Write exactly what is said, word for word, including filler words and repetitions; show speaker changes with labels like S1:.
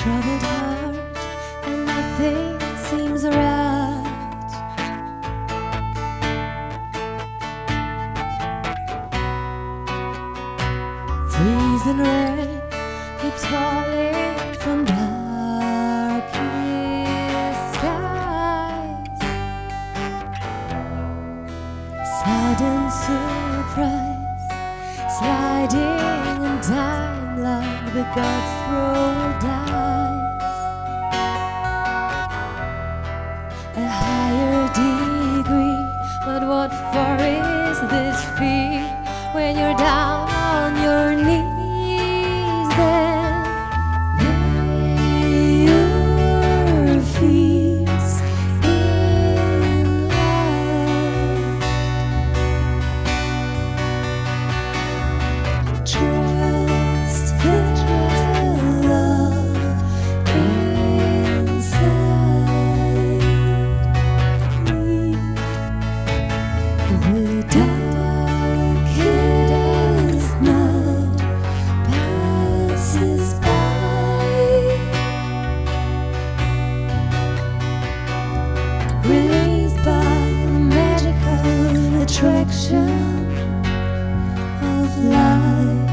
S1: troubled heart, and nothing seems right. Freezing rain keeps falling from darkest skies. Sudden surprise, sliding in time like the gods throw dice. A higher degree, but what for is this fee? When you're down on your knees, then lay your fears in light. Trust the love inside me. The darkest night passes by, released by the magical attraction of light.